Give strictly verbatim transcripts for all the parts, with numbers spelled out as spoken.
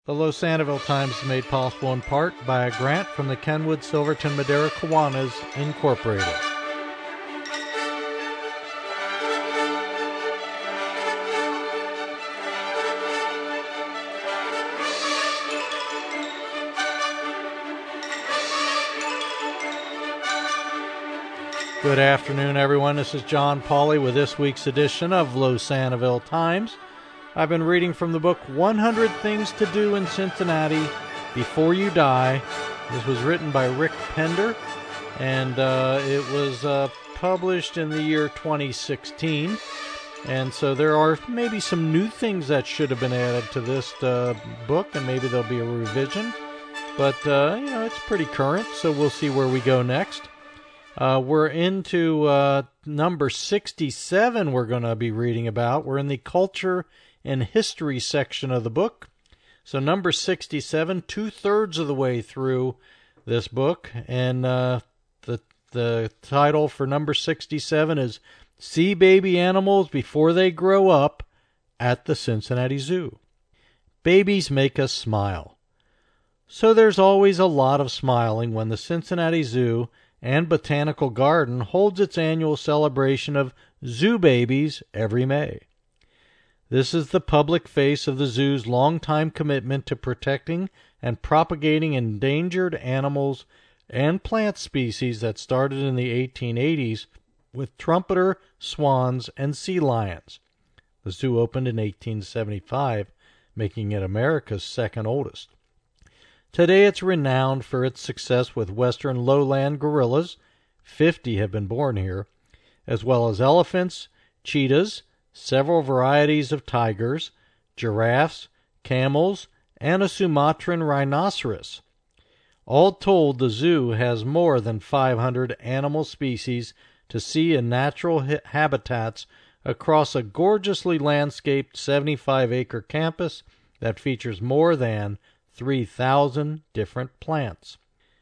The Los Sandoval Times is made possible in part by a grant from the Kenwood Silverton Madera Kiwanis, Incorporated. Good afternoon, everyone. This is John Pauley with this week's edition of Los Sandoval Times. I've been reading from the book one hundred Things to Do in Cincinnati Before You Die. This was written by Rick Pender, and uh, it was uh, published in the year twenty sixteen. And so there are maybe some new things that should have been added to this uh, book, and maybe there'll be a revision. But, uh, you know, it's pretty current, so we'll see where we go next. Uh, we're into uh, number sixty-seven we're going to be reading about. We're in the culture and history section of the book. So number sixty-seven, two-thirds of the way through this book. And uh, the the title for number sixty-seven is See Baby Animals Before They Grow Up at the Cincinnati Zoo. Babies make us smile. So there's always a lot of smiling when the Cincinnati Zoo and Botanical Garden holds its annual celebration of zoo babies every May. This is the public face of the zoo's longtime commitment to protecting and propagating endangered animals and plant species that started in the eighteen eighties with trumpeter, swans, and sea lions. The zoo opened in eighteen seventy-five, making it America's second oldest. Today it's renowned for its success with western lowland gorillas, fifty have been born here, as well as elephants, cheetahs, several varieties of tigers, giraffes, camels, and a Sumatran rhinoceros. All told, the zoo has more than five hundred animal species to see in natural ha- habitats across a gorgeously landscaped seventy-five acre campus that features more than three thousand different plants.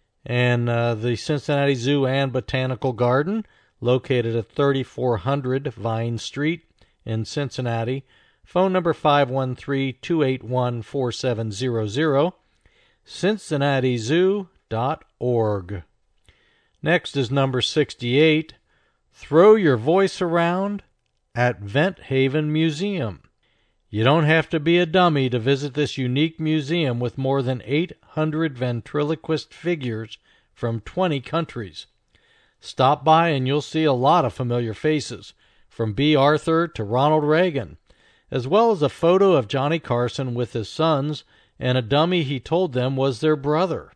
And uh, the Cincinnati Zoo and Botanical Garden, located at thirty-four hundred Vine Street in Cincinnati, phone number five one three, two eight one, four seven zero zero, cincinnati zoo dot org. Next is number sixty-eight, Throw Your Voice Around at Vent Haven Museum. You don't have to be a dummy to visit this unique museum with more than eight hundred ventriloquist figures from twenty countries. Stop by and you'll see a lot of familiar faces, from B. Arthur to Ronald Reagan, as well as a photo of Johnny Carson with his sons and a dummy he told them was their brother.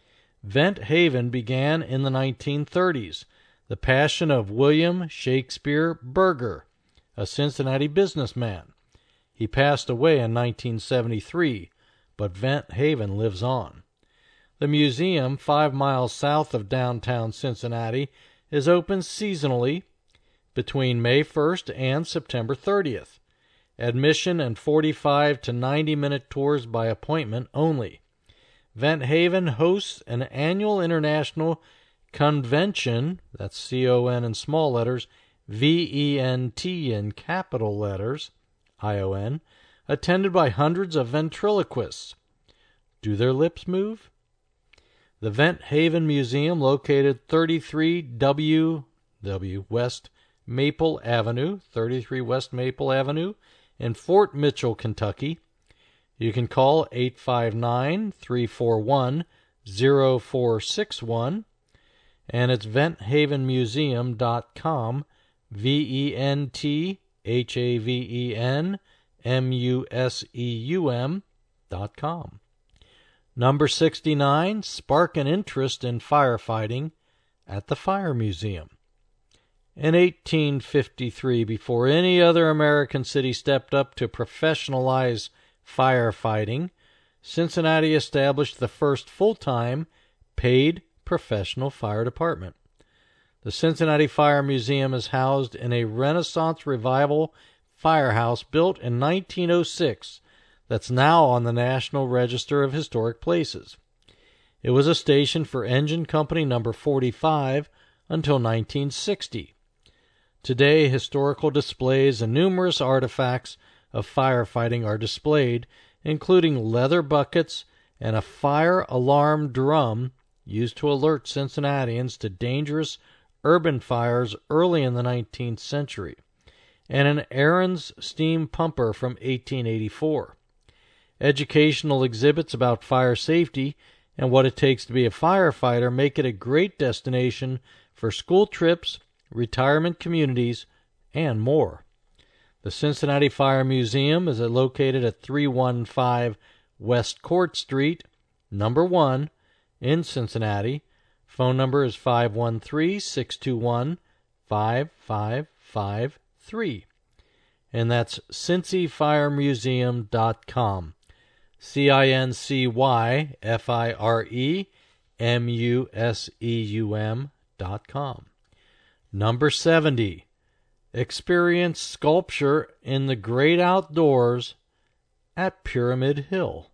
Vent Haven began in the nineteen thirties, the passion of William Shakespeare Berger, a Cincinnati businessman. He passed away in nineteen seventy-three, but Vent Haven lives on. The museum, five miles south of downtown Cincinnati, is open seasonally between May first and September thirtieth. Admission and forty-five to ninety minute tours by appointment only. Vent Haven hosts an annual international convention, that's C O N in small letters, V E N T in capital letters, I O N, attended by hundreds of ventriloquists. Do their lips move? The Vent Haven Museum, located thirty-three W W West Maple Avenue, thirty-three West Maple Avenue in Fort Mitchell, Kentucky. You can call eight five nine, three four one, zero four six one, and it's vent haven museum dot com, V E N T H A V E N M U S E U M dot com. Number sixty-nine, Spark an Interest in Firefighting at the Fire Museum. In eighteen fifty-three, before any other American city stepped up to professionalize firefighting, Cincinnati established the first full-time, paid professional fire department. The Cincinnati Fire Museum is housed in a Renaissance Revival firehouse built in nineteen oh six that's now on the National Register of Historic Places. It was a station for Engine Company number forty-five until nineteen sixty. Today, historical displays and numerous artifacts of firefighting are displayed including leather buckets and a fire alarm drum used to alert Cincinnatians to dangerous urban fires early in the nineteenth century, and an Aaron's steam pumper from eighteen eighty-four. Educational exhibits about fire safety and what it takes to be a firefighter make it a great destination for school trips, retirement communities, and more. The Cincinnati Fire Museum is located at three one five West Court Street, number one, in Cincinnati. Phone number is five one three, six two one, five five five three. And that's cincy fire museum dot com. C I N C Y F I R E M U S E U M dot com. Number seventy. Experience sculpture in the great outdoors at Pyramid Hill.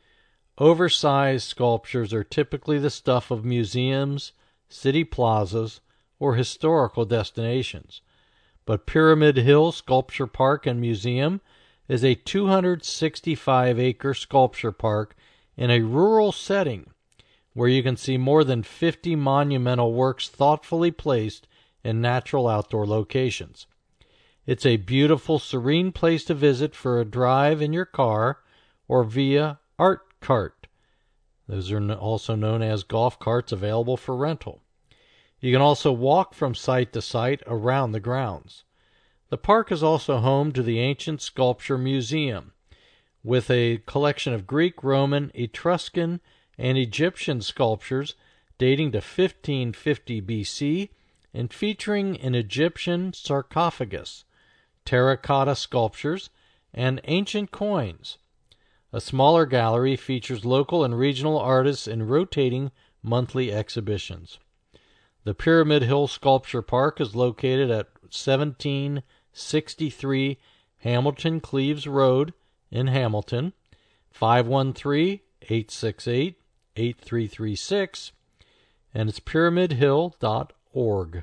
Oversized sculptures are typically the stuff of museums, city plazas, or historical destinations. But Pyramid Hill Sculpture Park and Museum is a two hundred sixty-five acre sculpture park in a rural setting where you can see more than fifty monumental works thoughtfully placed in natural outdoor locations. It's a beautiful, serene place to visit for a drive in your car or via art cart. Those are also known as golf carts available for rental. You can also walk from site to site around the grounds. The park is also home to the Ancient Sculpture Museum, with a collection of Greek, Roman, Etruscan, and Egyptian sculptures dating to fifteen fifty B C and featuring an Egyptian sarcophagus, terracotta sculptures, and ancient coins. A smaller gallery features local and regional artists in rotating monthly exhibitions. The Pyramid Hill Sculpture Park is located at seventeen sixty-three Hamilton Cleves Road in Hamilton, five one three, eight six eight, eight three three six, and it's pyramid hill dot org,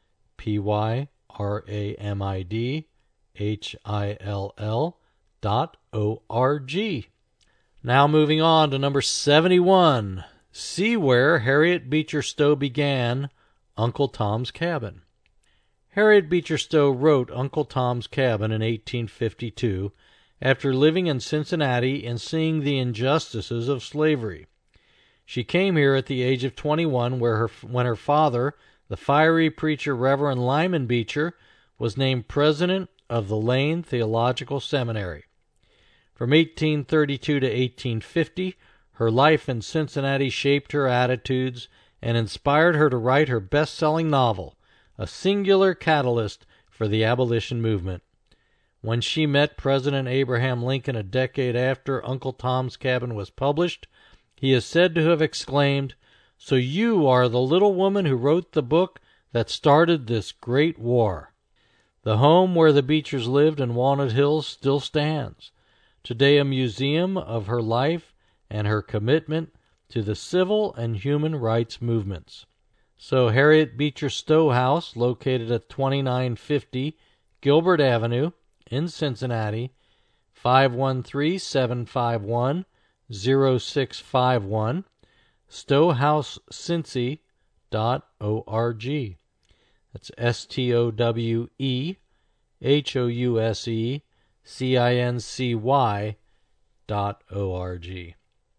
P Y R A M I D H I L L dot O R G. Now moving on to number seventy-one. See where Harriet Beecher Stowe began Uncle Tom's Cabin. Harriet Beecher Stowe wrote Uncle Tom's Cabin in eighteen fifty-two after living in Cincinnati and seeing the injustices of slavery. She came here at the age of twenty-one where her, when her father, the fiery preacher Reverend Lyman Beecher, was named president of the Lane Theological Seminary. From eighteen thirty-two to eighteen fifty, her life in Cincinnati shaped her attitudes and inspired her to write her best-selling novel, a singular catalyst for the abolition movement. When she met President Abraham Lincoln a decade after Uncle Tom's Cabin was published, he is said to have exclaimed, "So you are the little woman who wrote the book that started this great war." The home where the Beechers lived in Walnut Hills still stands, today a museum of her life and her commitment to the civil and human rights movements. So Harriet Beecher Stowe House, located at twenty-nine fifty Gilbert Avenue in Cincinnati, five one three, seven five one, zero six five one, stowe house cincy dot org. That's S T O W E H O U S E C I N C Y dot O R G.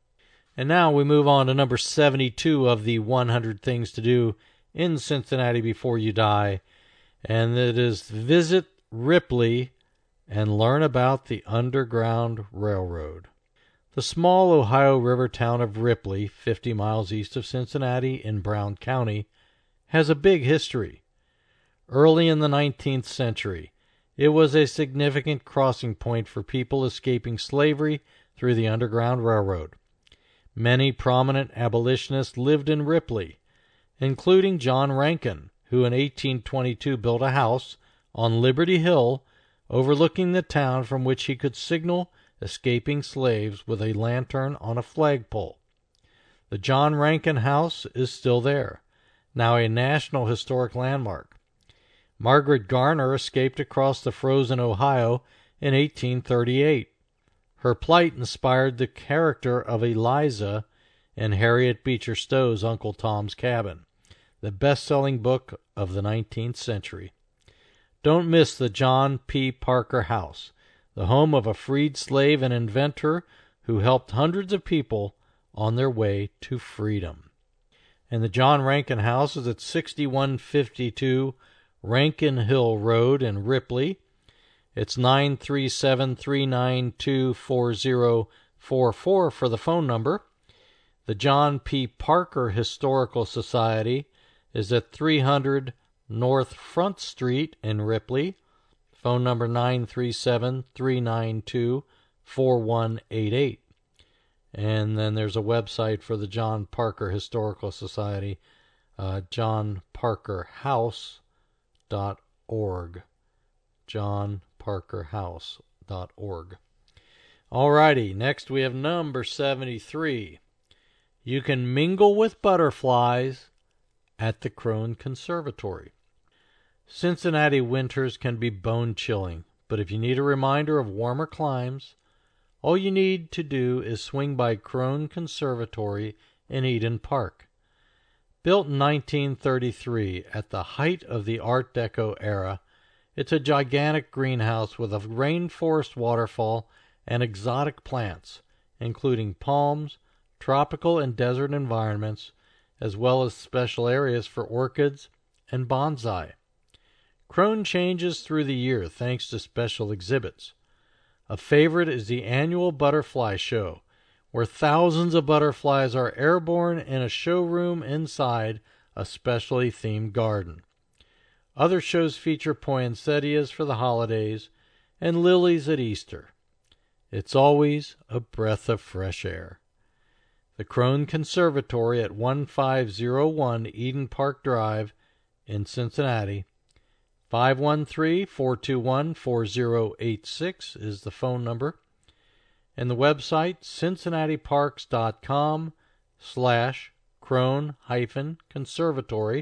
And now we move on to number seventy-two of the one hundred Things to Do in Cincinnati Before You Die, and it is visit Ripley and learn about the Underground Railroad. The small Ohio River town of Ripley, fifty miles east of Cincinnati in Brown County, has a big history. Early in the nineteenth century, it was a significant crossing point for people escaping slavery through the Underground Railroad. Many prominent abolitionists lived in Ripley, including John Rankin, who in eighteen twenty-two built a house on Liberty Hill overlooking the town from which he could signal escaping slaves with a lantern on a flagpole. The John Rankin House is still there, now a National Historic Landmark. Margaret Garner escaped across the frozen Ohio in eighteen thirty-eight. Her plight inspired the character of Eliza in Harriet Beecher Stowe's Uncle Tom's Cabin, the best-selling book of the nineteenth century. Don't miss the John P. Parker House, the home of a freed slave and inventor who helped hundreds of people on their way to freedom. And the John Rankin House is at sixty-one fifty-two Rankin Hill Road in Ripley. It's nine three seven, three nine two, four zero four four for the phone number. The John P. Parker Historical Society is at three hundred North Front Street in Ripley. Phone number nine three seven, three nine two, four one eight eight. And then there's a website for the John Parker Historical Society, uh, john parker house dot org. john parker house dot org. Alrighty, next we have number seventy-three. You can mingle with butterflies at the Crone Conservatory. Cincinnati winters can be bone-chilling, but if you need a reminder of warmer climes, all you need to do is swing by Crone Conservatory in Eden Park. Built in nineteen thirty-three at the height of the Art Deco era, it's a gigantic greenhouse with a rainforest waterfall and exotic plants, including palms, tropical and desert environments, as well as special areas for orchids and bonsai. Crone changes through the year thanks to special exhibits. A favorite is the annual Butterfly Show, where thousands of butterflies are airborne in a showroom inside a specially themed garden. Other shows feature poinsettias for the holidays and lilies at Easter. It's always a breath of fresh air. The Crone Conservatory at one five zero one Eden Park Drive in Cincinnati. five one three, four two one, four zero eight six is the phone number. And the website, cincinnatiparks.com slash Crone hyphen Conservatory,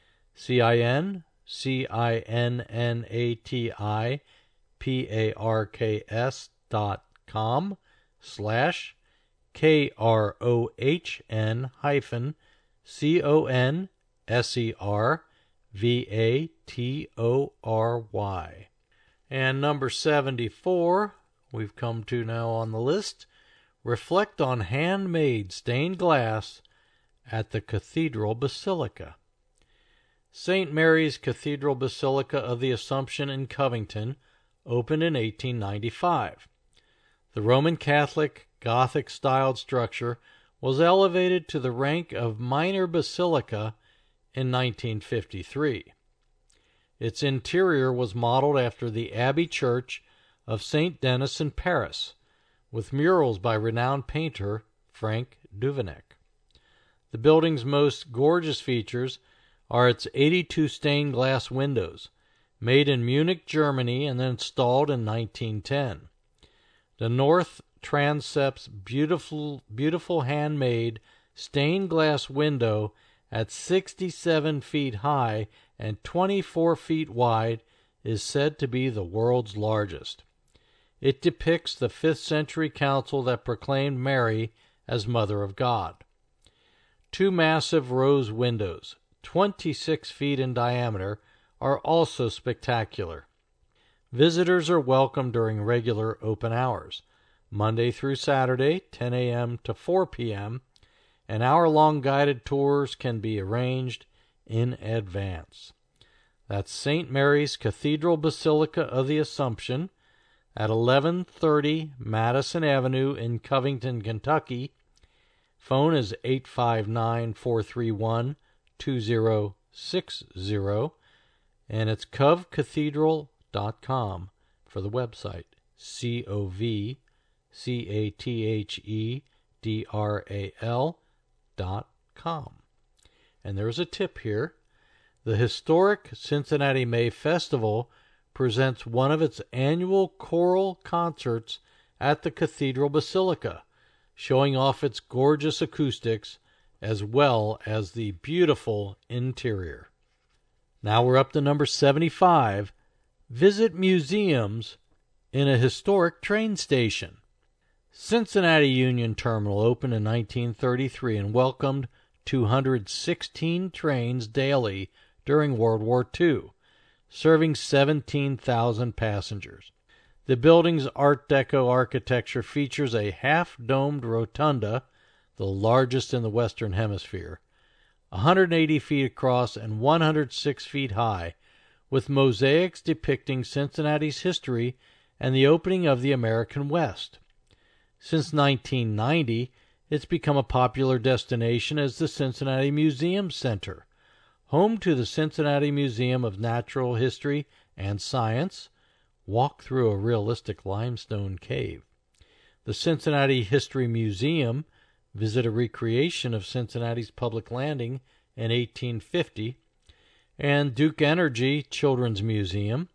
C I N C I N N A T I P A R K S dot com slash K R O H N hyphen C O N S E R V A T O R Y. And number seventy-four, we've come to now on the list, reflect on handmade stained glass at the Cathedral Basilica. Saint Mary's Cathedral Basilica of the Assumption in Covington opened in eighteen ninety-five. The Roman Catholic Gothic-styled structure was elevated to the rank of minor basilica in nineteen fifty-three. Its interior was modeled after the Abbey Church of Saint Denis in Paris, with murals by renowned painter Frank Duveneck. The building's most gorgeous features are its eighty-two stained glass windows, made in Munich, Germany, and then installed in nineteen ten. The north transept's beautiful, beautiful handmade stained glass window at sixty-seven feet high and twenty-four feet wide is said to be the world's largest. It depicts the fifth century council that proclaimed Mary as Mother of God. Two massive rose windows, twenty-six feet in diameter, are also spectacular. Visitors are welcome during regular open hours, Monday through Saturday, ten a.m. to four p.m., and hour-long guided tours can be arranged in advance. That's Saint Mary's Cathedral Basilica of the Assumption at eleven thirty Madison Avenue in Covington, Kentucky. Phone is eight five nine, four three one, two zero six zero, and it's cov cathedral dot com for the website, C O V C A T H E D R A L dot com. And there's a tip here. The historic Cincinnati May Festival presents one of its annual choral concerts at the Cathedral Basilica, showing off its gorgeous acoustics as well as the beautiful interior. Now we're up to number seventy-five. Visit museums in a historic train station. Cincinnati Union Terminal opened in nineteen thirty-three and welcomed two hundred sixteen trains daily during World War Two, serving seventeen thousand passengers. The building's Art Deco architecture features a half-domed rotunda, the largest in the Western Hemisphere, one hundred eighty feet across and one hundred six feet high, with mosaics depicting Cincinnati's history and the opening of the American West. Since nineteen ninety, it's become a popular destination as the Cincinnati Museum Center, home to the Cincinnati Museum of Natural History and Science. Walk through a realistic limestone cave. The Cincinnati History Museum, visit a recreation of Cincinnati's public landing in eighteen fifty, and Duke Energy Children's Museum,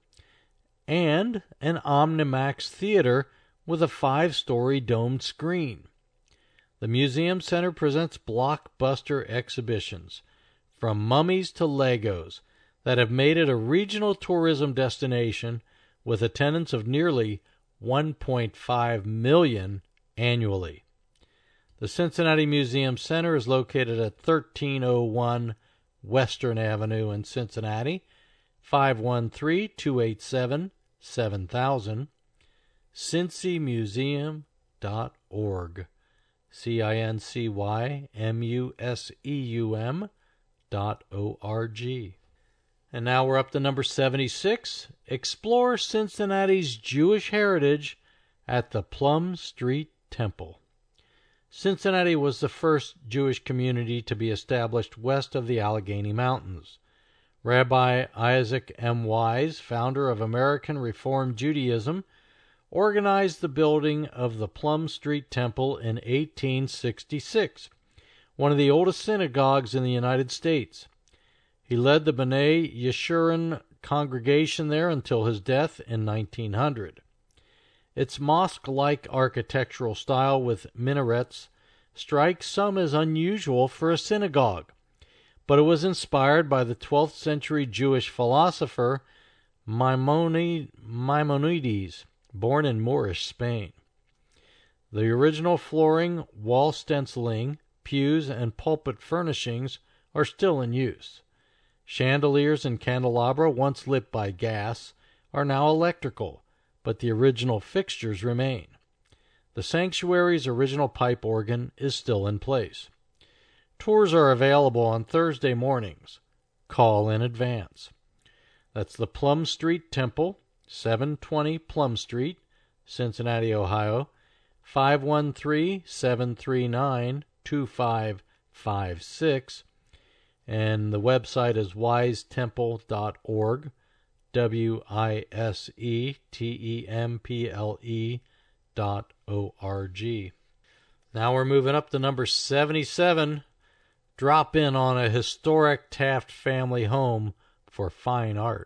and an Omnimax Theater with a five-story domed screen. The Museum Center presents blockbuster exhibitions, from mummies to Legos, that have made it a regional tourism destination with attendance of nearly one point five million annually. The Cincinnati Museum Center is located at thirteen oh one Western Avenue in Cincinnati, five one three, two eight seven, seven thousand, cincy museum dot org, C I N C Y M U S E U M dot O R G. And now we're up to number seventy-six. Explore Cincinnati's Jewish heritage at the Plum Street Temple. Cincinnati was the first Jewish community to be established west of the Allegheny Mountains. Rabbi Isaac M. Wise, founder of American Reform Judaism, organized the building of the Plum Street Temple in eighteen sixty-six, one of the oldest synagogues in the United States. He led the B'nai Yeshurun congregation there until his death in nineteen hundred. Its mosque-like architectural style with minarets strikes some as unusual for a synagogue, but it was inspired by the twelfth century Jewish philosopher Maimonides, born in Moorish Spain. The original flooring, wall stenciling, pews, and pulpit furnishings are still in use. Chandeliers and candelabra, once lit by gas, are now electrical, but the original fixtures remain. The sanctuary's original pipe organ is still in place. Tours are available on Thursday mornings. Call in advance. That's the Plum Street Temple, seven twenty Plum Street, Cincinnati, Ohio, five one three, seven three nine, two five five six, and the website is wise temple dot org, W I S E T E M P L E dot O R G. Now we're moving up to number seventy-seven. Drop in on a historic Taft family home for fine art.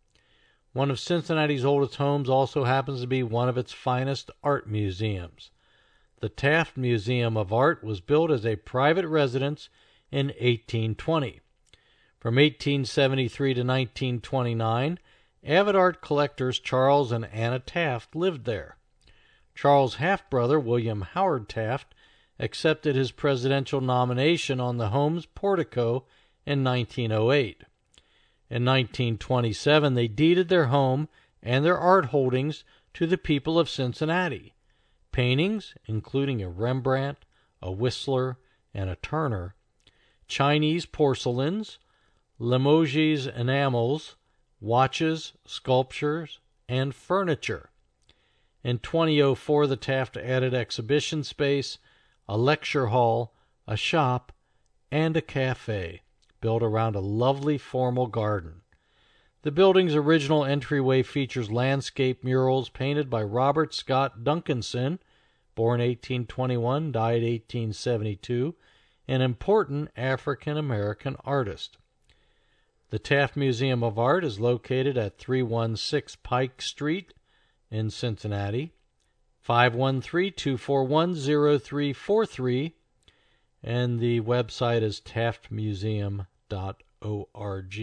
One of Cincinnati's oldest homes also happens to be one of its finest art museums. The Taft Museum of Art was built as a private residence in eighteen twenty. From eighteen seventy-three to nineteen twenty-nine, avid art collectors Charles and Anna Taft lived there. Charles' half-brother, William Howard Taft, accepted his presidential nomination on the home's portico in nineteen oh eight. In nineteen twenty-seven, they deeded their home and their art holdings to the people of Cincinnati. Paintings, including a Rembrandt, a Whistler, and a Turner, Chinese porcelains, Limoges enamels, watches, sculptures, and furniture. In twenty oh four, the Taft added exhibition space, a lecture hall, a shop, and a cafe, built around a lovely formal garden. The building's original entryway features landscape murals painted by Robert Scott Duncanson, born eighteen twenty-one, died eighteen seventy-two, an important African-American artist. The Taft Museum of Art is located at three one six Pike Street in Cincinnati, five one three, two four one, zero three four three, and the website is taft museum dot org,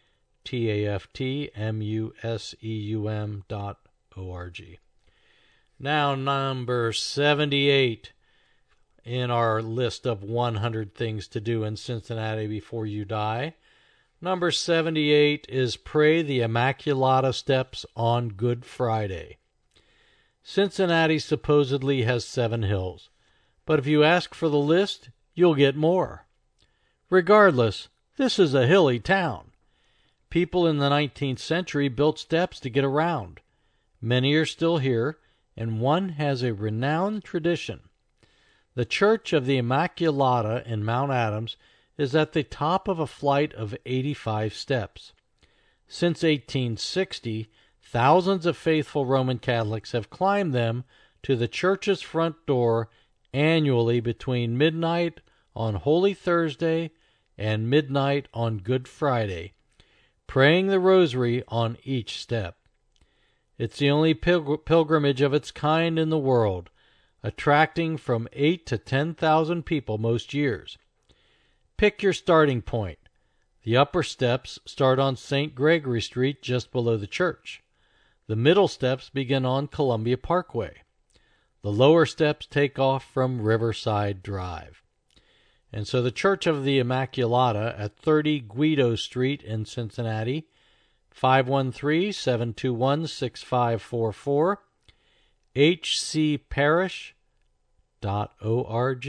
T A F T M U S E U M dot O R G. Now number seventy-eight in our list of one hundred things to do in Cincinnati before you die. Number seventy-eight is pray the Immaculata steps on Good Friday. Cincinnati supposedly has seven hills, but if you ask for the list, you'll get more. Regardless, this is a hilly town. People in the nineteenth century built steps to get around. Many are still here, and one has a renowned tradition. The Church of the Immaculata in Mount Adams is at the top of a flight of eighty-five steps. Since eighteen sixty, thousands of faithful Roman Catholics have climbed them to the church's front door annually between midnight on Holy Thursday and midnight on Good Friday, praying the rosary on each step. It's the only pil- pilgrimage of its kind in the world, attracting from eight to ten thousand people most years. Pick your starting point. The upper steps start on Saint Gregory Street just below the church. The middle steps begin on Columbia Parkway. The lower steps take off from Riverside Drive. And so the Church of the Immaculata at thirty Guido Street in Cincinnati, five one three, seven two one, six five four four, h c parish dot org.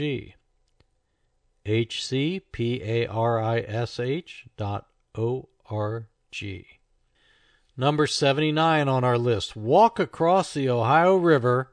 H C P A R I S H dot O R G. Number seventy-nine on our list, walk across the Ohio River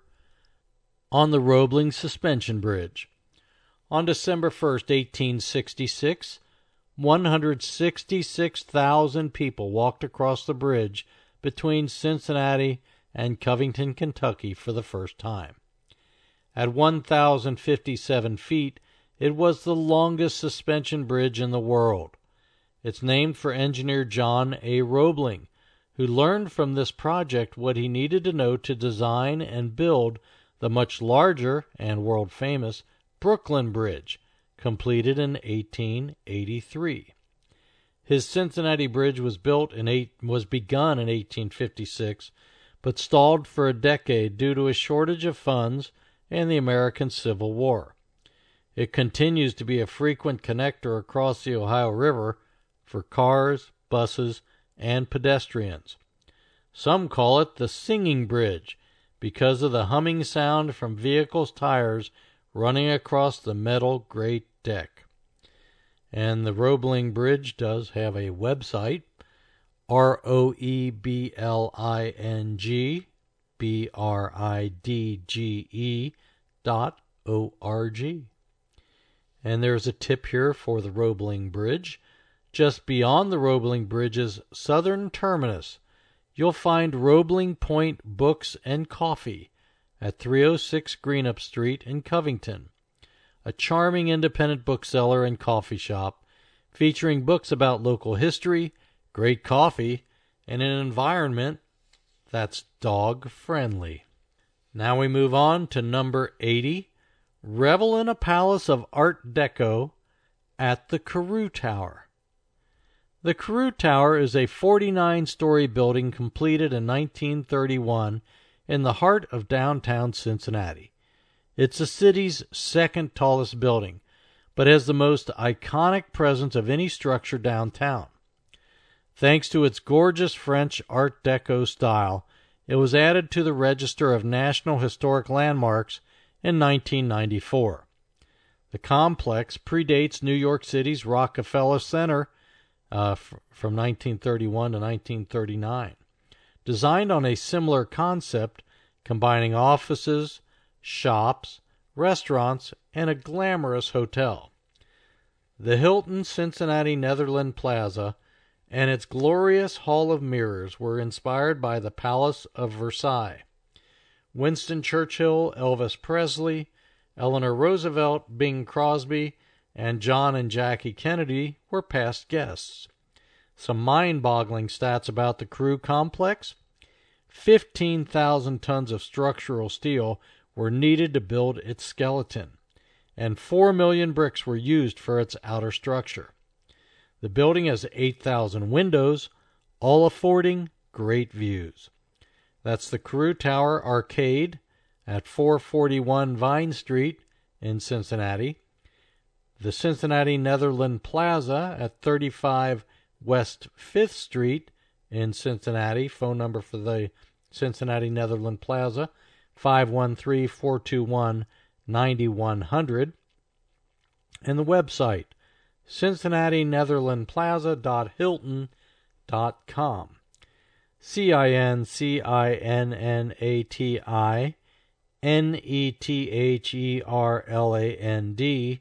on the Roebling Suspension Bridge. On December first, eighteen sixty-six, one hundred sixty-six thousand people walked across the bridge between Cincinnati and Covington, Kentucky for the first time. At one thousand fifty-seven feet, it was the longest suspension bridge in the world. It's named for engineer John A. Roebling, who learned from this project what he needed to know to design and build the much larger and world-famous Brooklyn Bridge, completed in eighteen eighty-three. His Cincinnati Bridge was built in eight, was begun in eighteen fifty-six, but stalled for a decade due to a shortage of funds and the American Civil War. It continues to be a frequent connector across the Ohio River for cars, buses, and pedestrians. Some call it the Singing Bridge because of the humming sound from vehicles' tires running across the metal Great Deck. And the Roebling Bridge does have a website, R O E B L I N G B R I D G E dot O R G. And there's a tip here for the Roebling Bridge. Just beyond the Roebling Bridge's southern terminus, you'll find Roebling Point Books and Coffee at three oh six Greenup Street in Covington, a charming independent bookseller and coffee shop featuring books about local history, great coffee, and an environment that's dog-friendly. Now we move on to number eighty, revel in a palace of Art Deco at the Carew Tower. The Carew Tower is a forty-nine story building completed in nineteen thirty-one in the heart of downtown Cincinnati. It's the city's second tallest building, but has the most iconic presence of any structure downtown. Thanks to its gorgeous French Art Deco style, it was added to the Register of National Historic Landmarks in nineteen ninety-four. The complex predates New York City's Rockefeller Center uh, f- from nineteen thirty-one to nineteen thirty-nine. Designed on a similar concept, combining offices, shops, restaurants, and a glamorous hotel. The Hilton Cincinnati Netherland Plaza and its glorious Hall of Mirrors were inspired by the Palace of Versailles. Winston Churchill, Elvis Presley, Eleanor Roosevelt, Bing Crosby, and John and Jackie Kennedy were past guests. Some mind-boggling stats about the Carew complex: fifteen thousand tons of structural steel were needed to build its skeleton, and four million bricks were used for its outer structure. The building has eight thousand windows, all affording great views. That's the Carew Tower Arcade at four forty-one Vine Street in Cincinnati, the Cincinnati Netherland Plaza at thirty-five West fifth Street in Cincinnati. Phone number for the Cincinnati Netherland Plaza, five one three, four two one, nine one zero zero. And the website, cincinnati netherland plaza dot hilton dot com. C I N C I N N A T I N E T H E R L A N D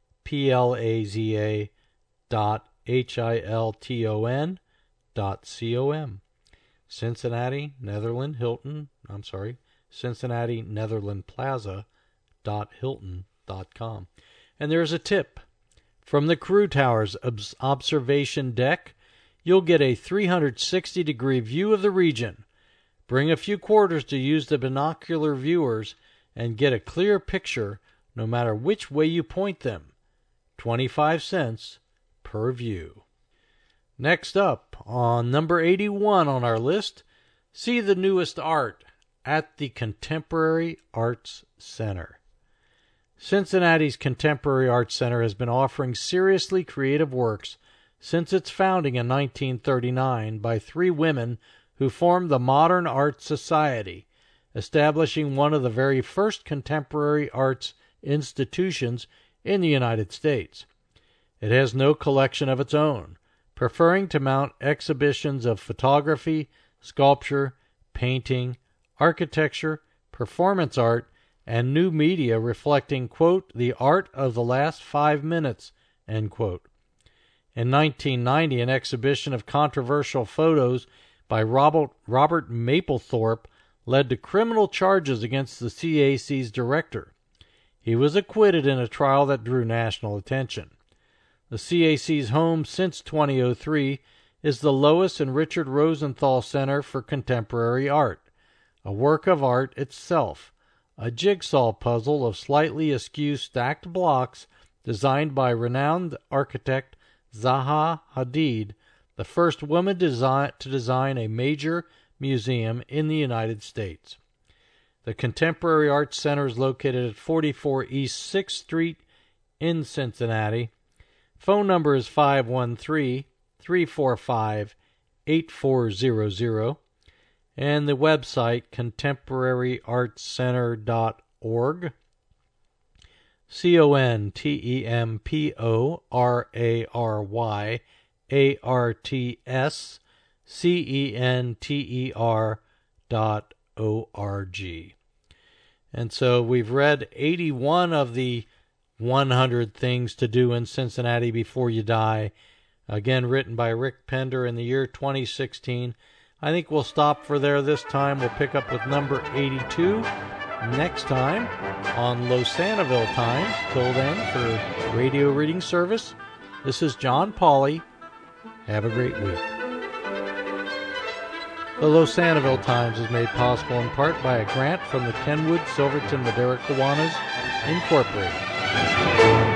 P L A Z A dot H I L T O N dot C O M. Cincinnati Netherland Hilton, I'm sorry, Cincinnati Netherland Plaza dot hilton dot com. And there's a tip. From the Crew Tower's observation deck, you'll get a three hundred sixty degree view of the region. Bring a few quarters to use the binocular viewers and get a clear picture no matter which way you point them. twenty-five cents per view. Next up, on number eighty-one on our list, see the newest art at the Contemporary Arts Center. Cincinnati's Contemporary Arts Center has been offering seriously creative works since its founding in nineteen thirty-nine by three women who formed the Modern Art Society, establishing one of the very first contemporary arts institutions in the United States. It has no collection of its own, preferring to mount exhibitions of photography, sculpture, painting, architecture, performance art, and new media reflecting, quote, the art of the last five minutes, end quote. In nineteen ninety, an exhibition of controversial photos by Robert, Robert Mapplethorpe led to criminal charges against the C A C's director. He was acquitted in a trial that drew national attention. The C A C's home since two thousand three is the Lois and Richard Rosenthal Center for Contemporary Art, a work of art itself, a jigsaw puzzle of slightly askew stacked blocks designed by renowned architect Zaha Hadid, the first woman design, to design a major museum in the United States. The Contemporary Arts Center is located at forty-four East sixth Street in Cincinnati. Phone number is five one three, three four five, eight four zero zero. And the website, contemporary arts center dot org. C O N T E M P O R A R Y A R T S C E N T E R dot O R G. And so we've read eighty-one of the one hundred Things to Do in Cincinnati Before You Die, again written by Rick Pender in the year twenty sixteen. I think we'll stop for there this time. We'll pick up with number eighty-two next time on Losanaville Times. Till then, for Radio Reading Service, this is John Pauley. Have a great week. The Losanaville Times is made possible in part by a grant from the Kenwood Silverton Madera Kiwanis Incorporated.